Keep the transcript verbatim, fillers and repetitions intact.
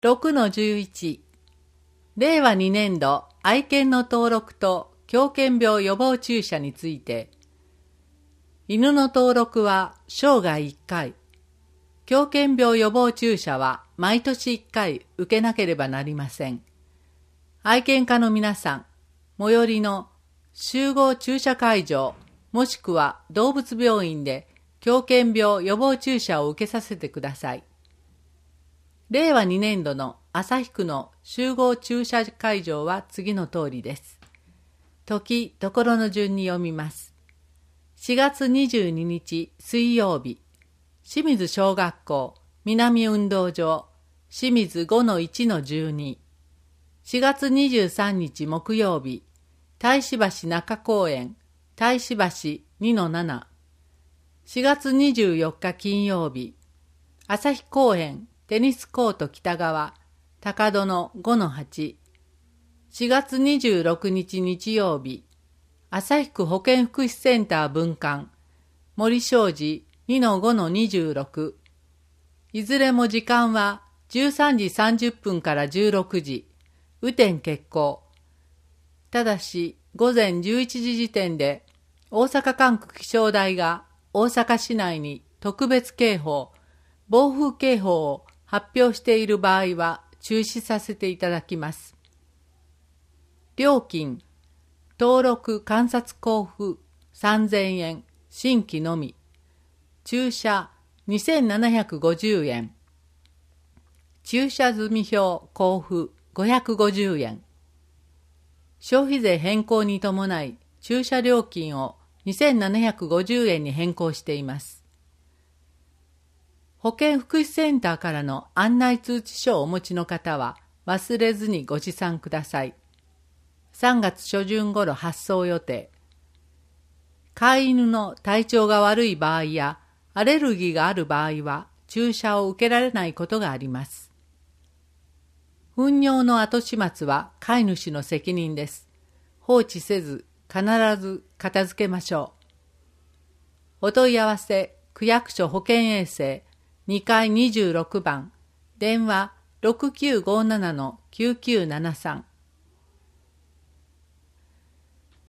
ろくのじゅういち、れいわにねんど愛犬の登録と狂犬病予防注射について、犬の登録は生涯いっかい、狂犬病予防注射は毎年いっかい受けなければなりません。愛犬家の皆さん、最寄りの集合注射会場もしくは動物病院で狂犬病予防注射を受けさせてください。れいわにねんどの旭区の集合注射会場は次の通りです。時、ところの順に読みます。しがつにじゅうににち水曜日、清水小学校南運動場清水 ごのいちのじゅうに。しがつにじゅうさんにち木曜日、太子橋中公園太子橋 にのなな。しがつにじゅうよっか金曜日、旭公園テニスコート北側高戸の ごのはち。しがつにじゅうろくにち日曜日、旭区保健福祉センター分館森商事 にのごのにじゅうろく。いずれも時間はじゅうさんじさんじゅっぷんからじゅうろくじ、雨天決行。ただし午前じゅういちじ時点で大阪管区気象台が大阪市内に特別警報、暴風警報を発表している場合は中止させていただきます。料金、登録観察交付さんぜんえん、新規のみ。注射にせんななひゃくごじゅうえん。注射済票交付ごひゃくごじゅうえん。消費税変更に伴い注射料金をにせんななひゃくごじゅうえんに変更しています。保健福祉センターからの案内通知書をお持ちの方は忘れずにご持参ください。さんがつしょじゅん頃発送予定。飼い犬の体調が悪い場合やアレルギーがある場合は注射を受けられないことがあります。糞尿の後始末は飼い主の責任です。放置せず必ず片付けましょう。お問い合わせ区役所保健衛生にかいにじゅうろくばん、電話 ろくきゅうごななのきゅうきゅうななさん。